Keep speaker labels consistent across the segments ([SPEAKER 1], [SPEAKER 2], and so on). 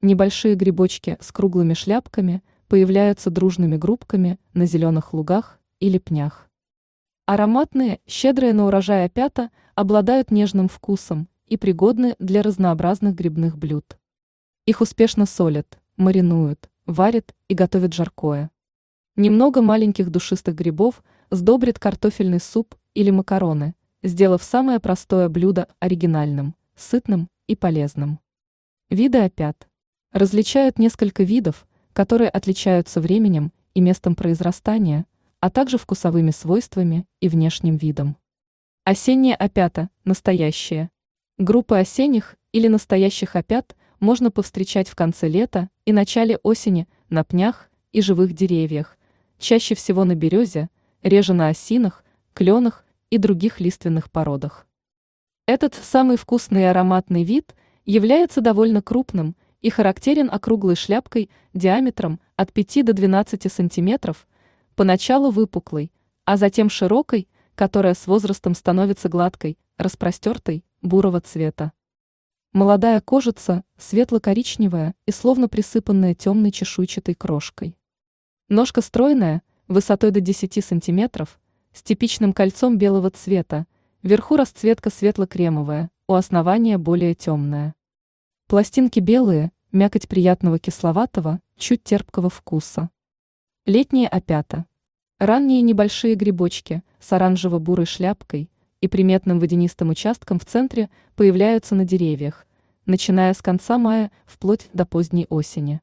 [SPEAKER 1] Небольшие грибочки с круглыми шляпками появляются дружными группками на зеленых лугах или пнях. Ароматные, щедрые на урожай опята обладают нежным вкусом и пригодны для разнообразных грибных блюд. Их успешно солят, маринуют, варят и готовят жаркое. Немного маленьких душистых грибов сдобрит картофельный суп или макароны, сделав самое простое блюдо оригинальным, сытным и полезным. Виды опят. Различают несколько видов, которые отличаются временем и местом произрастания, а также вкусовыми свойствами и внешним видом. Осенние опята – настоящие. Группы осенних или настоящих опят можно повстречать в конце лета и начале осени на пнях и живых деревьях, чаще всего на березе, реже на осинах, кленах и других лиственных породах. Этот самый вкусный и ароматный вид является довольно крупным и характерен округлой шляпкой диаметром от 5 до 12 см, поначалу выпуклой, а затем широкой, которая с возрастом становится гладкой, распростертой, бурого цвета. Молодая кожица светло-коричневая и словно присыпанная темной чешуйчатой крошкой. Ножка стройная, высотой до 10 см, с типичным кольцом белого цвета, вверху расцветка светло-кремовая, у основания более темная. Пластинки белые, мякоть приятного кисловатого, чуть терпкого вкуса. Летние опята. Ранние небольшие грибочки с оранжево-бурой шляпкой и приметным водянистым участком в центре появляются на деревьях, начиная с конца мая вплоть до поздней осени.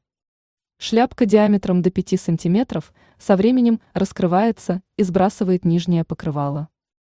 [SPEAKER 1] Шляпка диаметром до 5 см со временем раскрывается и сбрасывает нижнее покрывало.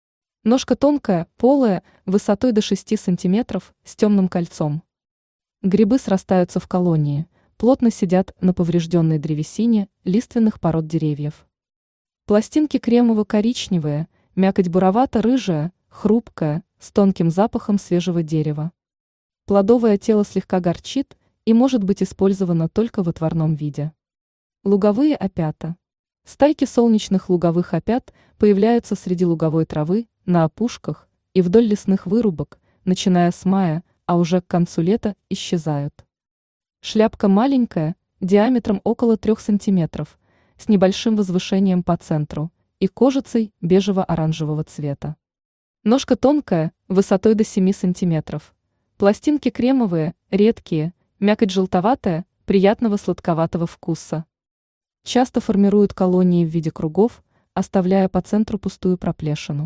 [SPEAKER 1] Ножка тонкая, полая, высотой до 6 см с темным кольцом. Грибы срастаются в колонии, плотно сидят на поврежденной древесине лиственных пород деревьев. Пластинки кремово-коричневые, мякоть буровато-рыжая, хрупкая, с тонким запахом свежего дерева. Плодовое тело слегка горчит и может быть использовано только в отварном виде. Луговые опята. Стайки солнечных луговых опят появляются среди луговой травы, на опушках и вдоль лесных вырубок, начиная с мая, а уже к концу лета исчезают. Шляпка маленькая, диаметром около 3 см, с небольшим возвышением по центру и кожицей бежево-оранжевого цвета. Ножка тонкая, высотой до 7 см. Пластинки кремовые, редкие, мякоть желтоватая, приятного сладковатого вкуса. Часто формируют колонии в виде кругов, оставляя по центру пустую проплешину.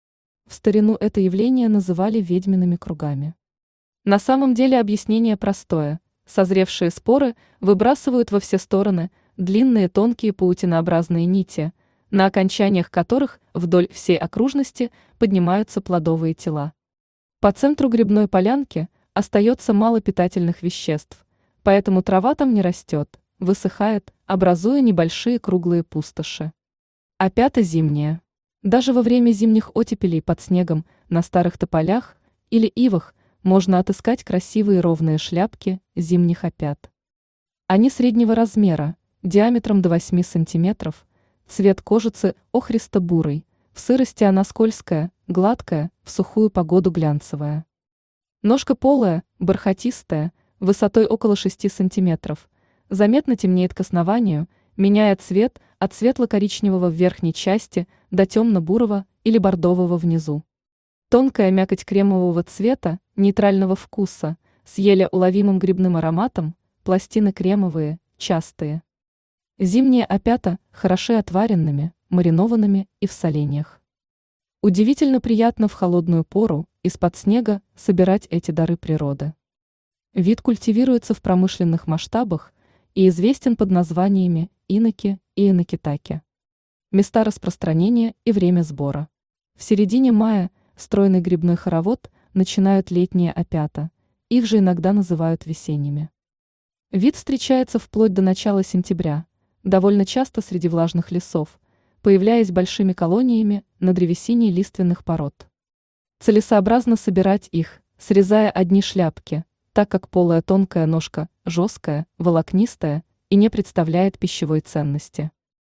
[SPEAKER 1] В старину это явление называли ведьмиными кругами. На самом деле объяснение простое. Созревшие споры выбрасывают во все стороны длинные тонкие паутинообразные нити, на окончаниях которых вдоль всей окружности поднимаются плодовые тела. По центру грибной полянки остается мало питательных веществ, поэтому трава там не растет, высыхает, образуя небольшие круглые пустоши. Опята зимние. Даже во время зимних оттепелей под снегом на старых тополях или ивах можно отыскать красивые ровные шляпки зимних опят. Они среднего размера, диаметром до 8 см, цвет кожицы охристо-бурый, в сырости она скользкая, гладкая, в сухую погоду глянцевая. Ножка полая, бархатистая, высотой около 6 см, заметно темнеет к основанию, меняя цвет от светло-коричневого в верхней части до темно-бурого или бордового внизу. Тонкая мякоть кремового цвета, нейтрального вкуса, с еле уловимым грибным ароматом, пластины кремовые, частые. Зимние опята хороши отваренными, маринованными и в соленьях. Удивительно приятно в холодную пору из-под снега собирать эти дары природы. Вид культивируется в промышленных масштабах и известен под названиями иноки и инокитаки. Места распространения и время сбора. В середине мая стройный грибной хоровод начинают летние опята, их же иногда называют весенними. Вид встречается вплоть до начала сентября, довольно часто среди влажных лесов, появляясь большими колониями на древесине лиственных пород. Целесообразно собирать их, срезая одни шляпки, так как полая тонкая ножка жесткая, волокнистая и не представляет пищевой ценности.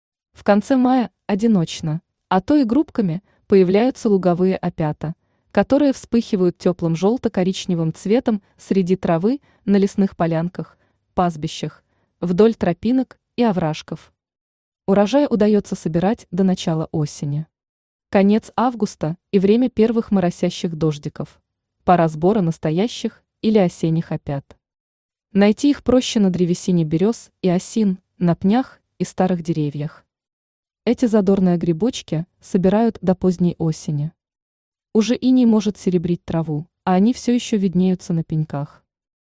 [SPEAKER 1] В конце мая одиночно, а то и группками появляются луговые опята, которые вспыхивают теплым желто-коричневым цветом среди травы на лесных полянках, пастбищах, вдоль тропинок и овражков. Урожай удается собирать до начала осени. Конец августа и время первых моросящих дождиков. Пора сбора настоящих или осенних опят. Найти их проще на древесине берез и осин, на пнях и старых деревьях. Эти задорные грибочки собирают до поздней осени. Уже иней может серебрить траву, а они все еще виднеются на пеньках.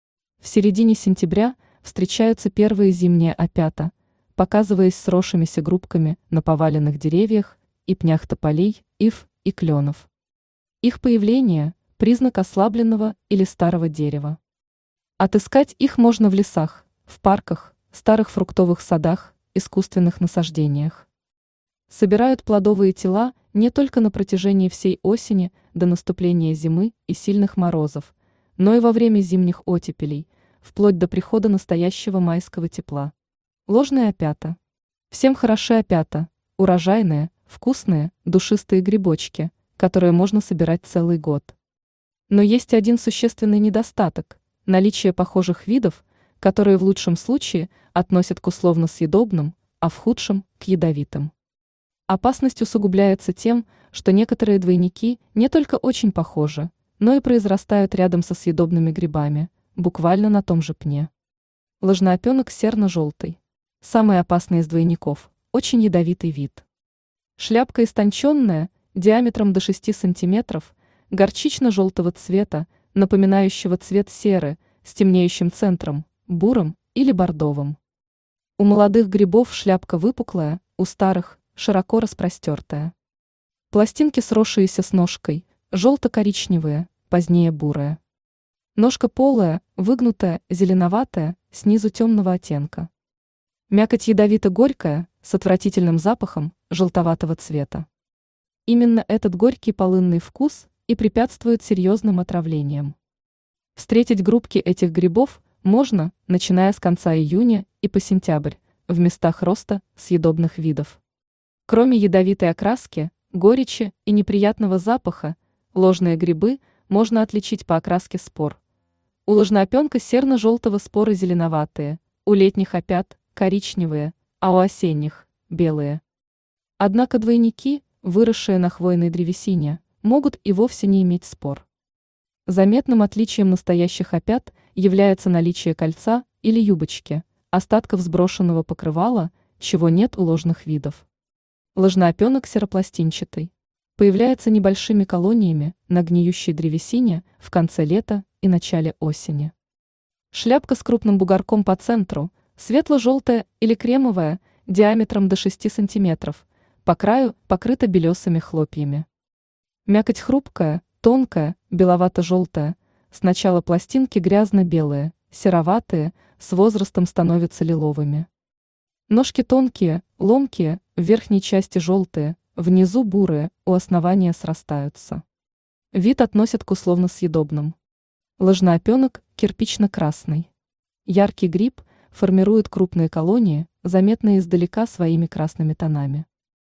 [SPEAKER 1] В середине сентября встречаются первые зимние опята, показываясь сросшимися группками на поваленных деревьях и пнях тополей, ив и кленов. Их появление – признак ослабленного или старого дерева. Отыскать их можно в лесах, в парках, старых фруктовых садах, искусственных насаждениях. Собирают плодовые тела не только на протяжении всей осени до наступления зимы и сильных морозов, но и во время зимних оттепелей, вплоть до прихода настоящего майского тепла. Ложные опята. Всем хороши опята, урожайные, вкусные, душистые грибочки, которые можно собирать целый год. Но есть один существенный недостаток – наличие похожих видов, которые в лучшем случае относят к условно съедобным, а в худшем – к ядовитым. Опасность усугубляется тем, что некоторые двойники не только очень похожи, но и произрастают рядом со съедобными грибами, буквально на том же пне. Ложноопенок серно-желтый. Самый опасный из двойников, очень ядовитый вид. Шляпка истонченная, диаметром до 6 см, горчично-желтого цвета, напоминающего цвет серы, с темнеющим центром, бурым или бордовым. У молодых грибов шляпка выпуклая, у старых – широко распростертая. Пластинки, сросшиеся с ножкой, желто-коричневые, позднее бурые. Ножка полая, выгнутая, зеленоватая, снизу темного оттенка. Мякоть ядовито-горькая, с отвратительным запахом, желтоватого цвета. Именно этот горький полынный вкус и препятствует серьезным отравлениям. Встретить группки этих грибов можно, начиная с конца июня и по сентябрь, в местах роста съедобных видов. Кроме ядовитой окраски, горечи и неприятного запаха, ложные грибы можно отличить по окраске спор. У ложноопенка серно-желтого споры зеленоватые, у летних опят – коричневые, а у осенних – белые. Однако двойники, выросшие на хвойной древесине, могут и вовсе не иметь спор. Заметным отличием настоящих опят является наличие кольца или юбочки, остатков сброшенного покрывала, чего нет у ложных видов. Ложноопенок серопластинчатый. Появляется небольшими колониями на гниющей древесине в конце лета и начале осени. Шляпка с крупным бугорком по центру, светло-желтая или кремовая, диаметром до 6 см, по краю покрыта белесыми хлопьями. Мякоть хрупкая, тонкая, беловато-желтая, сначала пластинки грязно-белые, сероватые, с возрастом становятся лиловыми. Ножки тонкие, ломкие, в верхней части желтые, внизу бурые, у основания срастаются. Вид относят к условно-съедобным. Ложноопенок кирпично-красный. Яркий гриб формирует крупные колонии, заметные издалека своими красными тонами.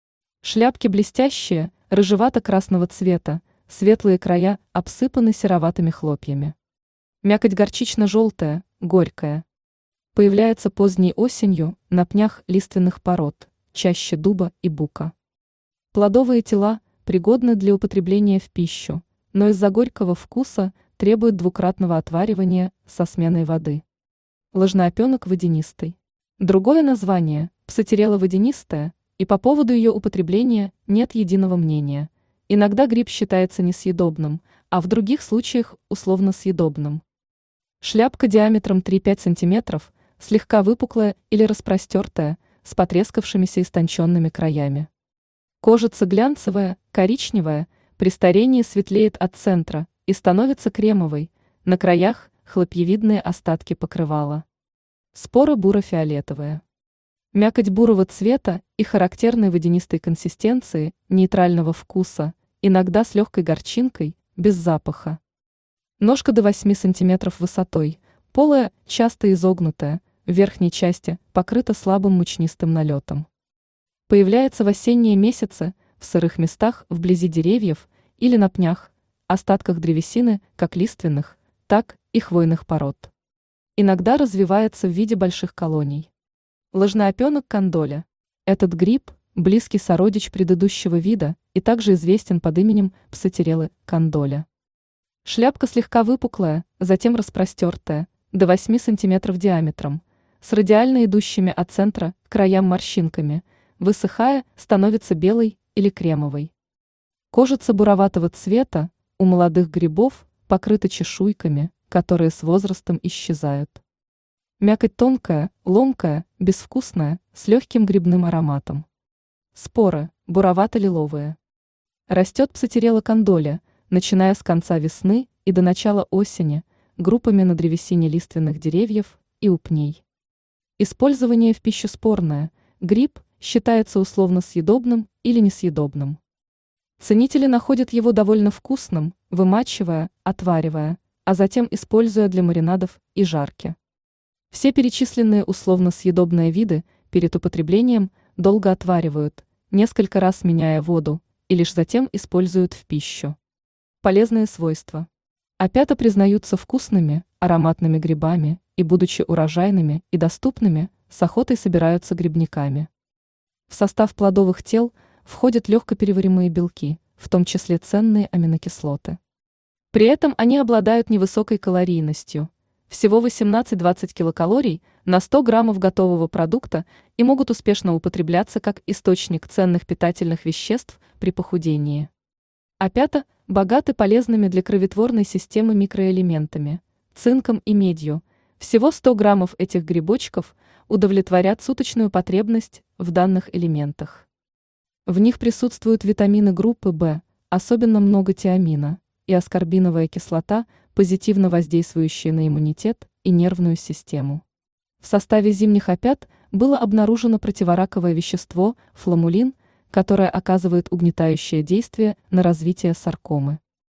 [SPEAKER 1] Шляпки блестящие, рыжевато-красного цвета, светлые края обсыпаны сероватыми хлопьями. Мякоть горчично-желтая, горькая. Появляется поздней осенью на пнях лиственных пород, чаще дуба и бука. Плодовые тела пригодны для употребления в пищу, но из-за горького вкуса требуют двукратного отваривания со сменой воды. Ложноопенок водянистый. Другое название – псотерела-водянистая, и по поводу ее употребления нет единого мнения. Иногда гриб считается несъедобным, а в других случаях условно съедобным. Шляпка диаметром 3-5 см, слегка выпуклая или распростертая, с потрескавшимися истонченными краями. Кожица глянцевая, коричневая, при старении светлеет от центра и становится кремовой, на краях хлопьевидные остатки покрывала. Споры буро-фиолетовые. Мякоть бурого цвета и характерной водянистой консистенции, нейтрального вкуса, иногда с легкой горчинкой, без запаха. Ножка до 8 см высотой, полая, часто изогнутая, в верхней части покрыта слабым мучнистым налетом. Появляется в осенние месяцы в сырых местах вблизи деревьев или на пнях, остатках древесины как лиственных, так и хвойных пород. Иногда развивается в виде больших колоний. Ложноопенок кандоля. Этот гриб – близкий сородич предыдущего вида и также известен под именем псотерелы кандоля. Шляпка слегка выпуклая, затем распростертая, до 8 см диаметром, с радиально идущими от центра к краям морщинками, высыхая, становится белой или кремовой. Кожица буроватого цвета, у молодых грибов покрыта чешуйками, которые с возрастом исчезают. Мякоть тонкая, ломкая, безвкусная, с легким грибным ароматом. Споры буровато-лиловые. Растет псотерела кандоля, начиная с конца весны и до начала осени, группами на древесине лиственных деревьев и у пней. Использование в пищу спорное. Гриб считается условно съедобным или несъедобным. Ценители находят его довольно вкусным, вымачивая, отваривая, а затем используя для маринадов и жарки. Все перечисленные условно съедобные виды перед употреблением долго отваривают, несколько раз меняя воду, и лишь затем используют в пищу. Полезные свойства. Опята признаются вкусными, ароматными грибами и, будучи урожайными и доступными, с охотой собираются грибниками. В состав плодовых тел входят легкопереваримые белки, в том числе ценные аминокислоты. При этом они обладают невысокой калорийностью, всего 18-20 килокалорий на 100 граммов готового продукта, и могут успешно употребляться как источник ценных питательных веществ при похудении. Опята богаты полезными для кроветворной системы микроэлементами, цинком и медью. Всего 100 граммов этих грибочков удовлетворят суточную потребность в данных элементах. В них присутствуют витамины группы В, особенно много тиамина, и аскорбиновая кислота, позитивно воздействующие на иммунитет и нервную систему. В составе зимних опят было обнаружено противораковое вещество фламулин, которое оказывает угнетающее действие на развитие саркомы.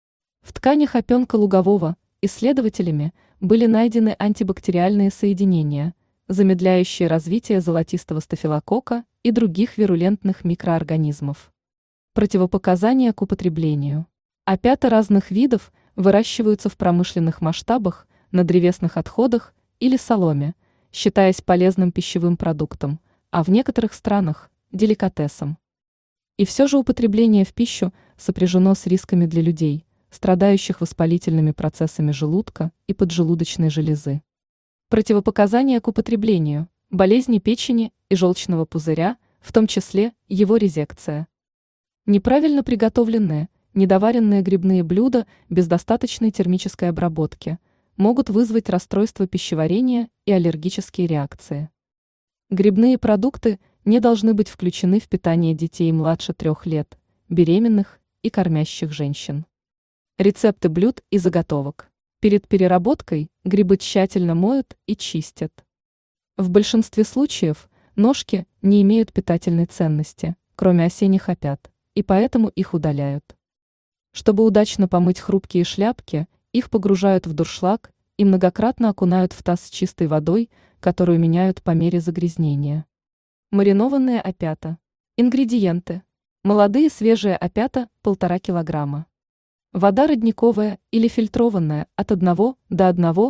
[SPEAKER 1] В тканях опенка лугового исследователями были найдены антибактериальные соединения, замедляющие развитие золотистого стафилококка и других вирулентных микроорганизмов. Противопоказания к употреблению. Опята разных видов выращиваются в промышленных масштабах, на древесных отходах или соломе, считаясь полезным пищевым продуктом, а в некоторых странах – деликатесом. И все же употребление в пищу сопряжено с рисками для людей, страдающих воспалительными процессами желудка и поджелудочной железы. Противопоказания к употреблению – болезни печени и желчного пузыря, в том числе его резекция. Неправильно приготовленные, недоваренные грибные блюда без достаточной термической обработки могут вызвать расстройство пищеварения и аллергические реакции. Грибные продукты не должны быть включены в питание детей младше 3 лет, беременных и кормящих женщин. Рецепты блюд и заготовок. Перед переработкой грибы тщательно моют и чистят. В большинстве случаев ножки не имеют питательной ценности, кроме осенних опят, и поэтому их удаляют. Чтобы удачно помыть хрупкие шляпки, их погружают в дуршлаг и многократно окунают в таз с чистой водой, которую меняют по мере загрязнения. Маринованные опята. Ингредиенты. Молодые свежие опята – 1,5 килограмма. Вода родниковая или фильтрованная от 1 до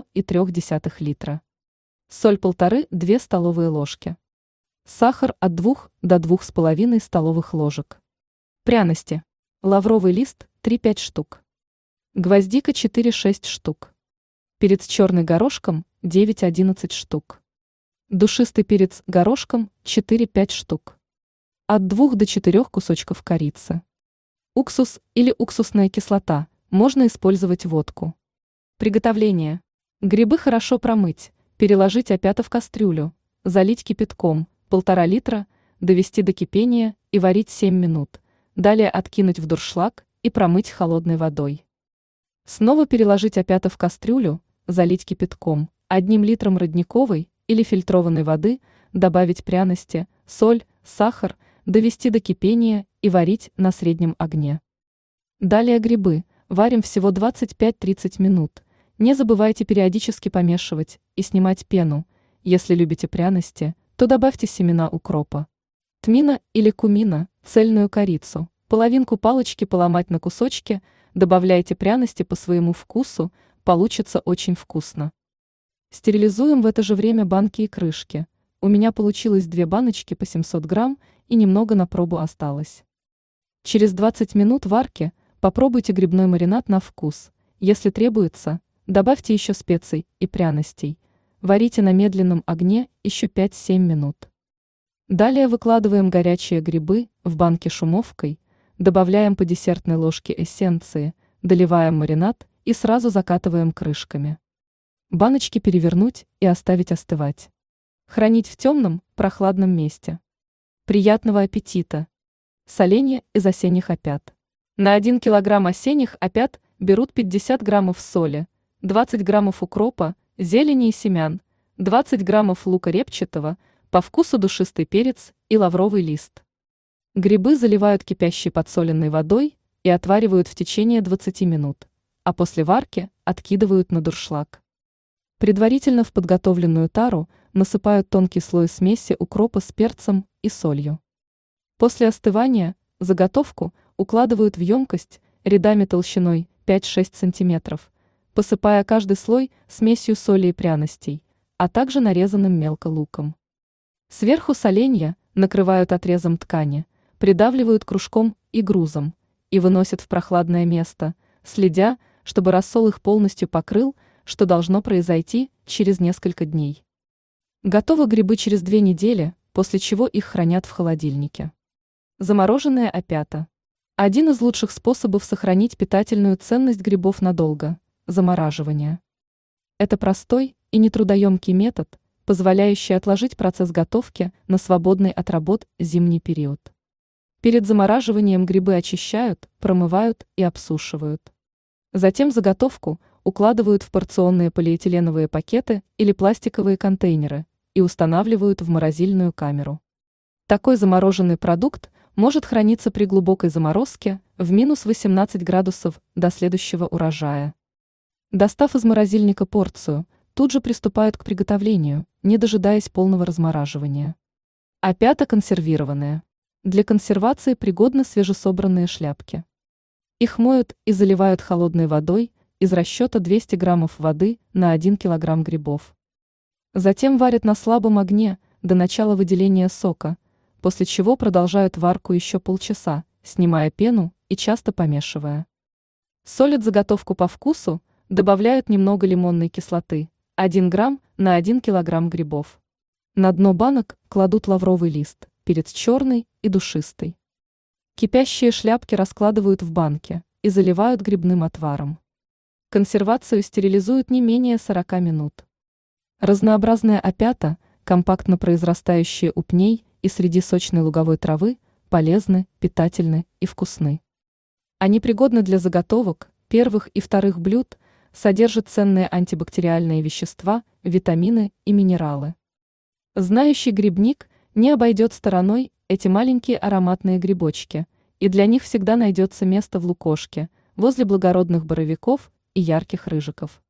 [SPEAKER 1] 1,3 литра. Соль 1,5–2 столовые ложки. Сахар от 2 до 2,5 столовых ложек. Пряности. Лавровый лист 3-5 штук. Гвоздика 4-6 штук. Перец черный горошком 9-11 штук. Душистый перец горошком 4-5 штук. От 2 до 4 кусочков корицы. Уксус или уксусная кислота, можно использовать водку. Приготовление. Грибы хорошо промыть, переложить опята в кастрюлю, залить кипятком 1,5 литра, довести до кипения и варить 7 минут, далее откинуть в дуршлаг и промыть холодной водой. Снова переложить опята в кастрюлю, залить кипятком, 1 литром родниковой или фильтрованной воды, добавить пряности, соль, сахар, довести до кипения и варить на среднем огне. Далее грибы варим всего 25-30 минут. Не забывайте периодически помешивать и снимать пену. Если любите пряности, то добавьте семена укропа. Тмина или кумина, цельную корицу, половинку палочки поломать на кусочки, добавляйте пряности по своему вкусу, получится очень вкусно. Стерилизуем в это же время банки и крышки. У меня получилось 2 баночки по 700 грамм и немного на пробу осталось. Через 20 минут варки попробуйте грибной маринад на вкус. Если требуется, добавьте еще специй и пряностей. Варите на медленном огне еще 5-7 минут. Далее выкладываем горячие грибы в банки шумовкой, добавляем по десертной ложке эссенции, доливаем маринад и сразу закатываем крышками. Баночки перевернуть и оставить остывать. Хранить в темном, прохладном месте. Приятного аппетита! Соленья из осенних опят. На 1 килограмм осенних опят берут 50 граммов соли, 20 граммов укропа, зелени и семян, 20 граммов лука репчатого, по вкусу душистый перец и лавровый лист. Грибы заливают кипящей подсоленной водой и отваривают в течение 20 минут, а после варки откидывают на дуршлаг. Предварительно в подготовленную тару насыпают тонкий слой смеси укропа с перцем и солью. После остывания заготовку укладывают в емкость рядами толщиной 5-6 см, посыпая каждый слой смесью соли и пряностей, а также нарезанным мелко луком. Сверху соленья накрывают отрезом ткани, придавливают кружком и грузом и выносят в прохладное место, следя, чтобы рассол их полностью покрыл, что должно произойти через несколько дней. Готовы грибы через 2 недели, после чего их хранят в холодильнике. Замороженные опята. Один из лучших способов сохранить питательную ценность грибов надолго – замораживание. Это простой и нетрудоемкий метод, позволяющий отложить процесс готовки на свободный от работ зимний период. Перед замораживанием грибы очищают, промывают и обсушивают. Затем заготовку укладывают в порционные полиэтиленовые пакеты или пластиковые контейнеры и устанавливают в морозильную камеру. Такой замороженный продукт может храниться при глубокой заморозке в минус 18 градусов до следующего урожая. Достав из морозильника порцию, тут же приступают к приготовлению, не дожидаясь полного размораживания. Опята консервированные. Для консервации пригодны свежесобранные шляпки. Их моют и заливают холодной водой из расчета 200 граммов воды на 1 килограмм грибов. Затем варят на слабом огне до начала выделения сока, после чего продолжают варку еще полчаса, снимая пену и часто помешивая. Солят заготовку по вкусу, добавляют немного лимонной кислоты, 1 грамм на 1 килограмм грибов. На дно банок кладут лавровый лист, перец черный и душистый. Кипящие шляпки раскладывают в банке и заливают грибным отваром. Консервацию стерилизуют не менее 40 минут. Разнообразные опята, компактно произрастающие у пней и среди сочной луговой травы, полезны, питательны и вкусны. Они пригодны для заготовок, первых и вторых блюд, содержат ценные антибактериальные вещества, витамины и минералы. Знающий грибник не обойдет стороной эти маленькие ароматные грибочки, и для них всегда найдется место в лукошке, возле благородных боровиков и ярких рыжиков.